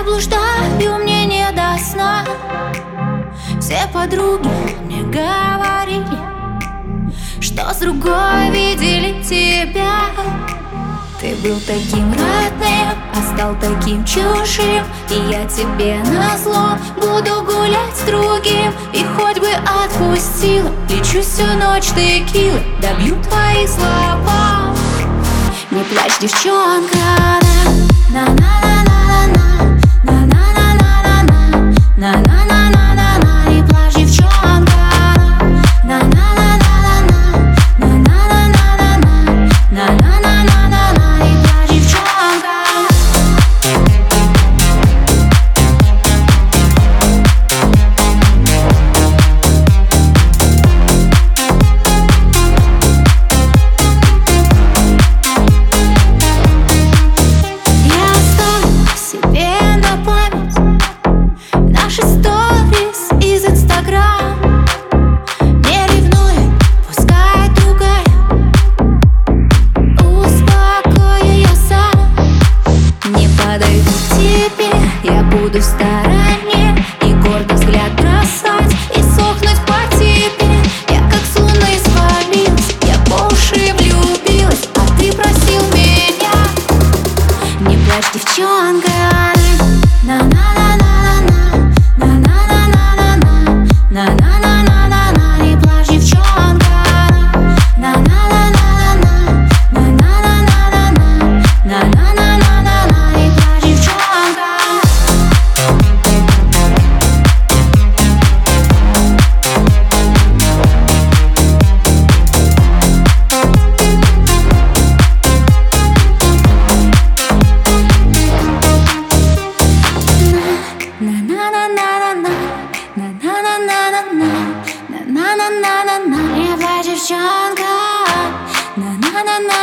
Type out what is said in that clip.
Я блуждаю, мне не до сна. Все подруги мне говорили, что с другой видели тебя. Ты был таким родным, а стал таким чужим. И я тебе назло буду гулять с другим. И хоть бы отпустила, лечу всю ночь текилы, добью твои слова. Не плачь, девчонка, на-на-на-на-на-на, на-на-на-на-на-на, на-на-на-на-на-на. Не плачь, девчонка, на-на-на-на-на-на, на-на-на-на-на-на, на-на-на-на-на. Не плачь, девчонка. Я буду в стороне и гордо взгляд бросать, и сохнуть по тебе. Я как с луны свалилась, я по уши влюбилась, а ты просил меня. Не плачь, девчонка, на-на-на-на-на-на, на-на-на-на-на-на, на-на-на-на-на-на. Не плачь, девчонка, на-на-на-на-на-на, на-на-на-на-на-на, на-на-на-на-на. Не плачь, девчонка. На-на-на-на-на, не плачь, девчонка, на-на-на-на.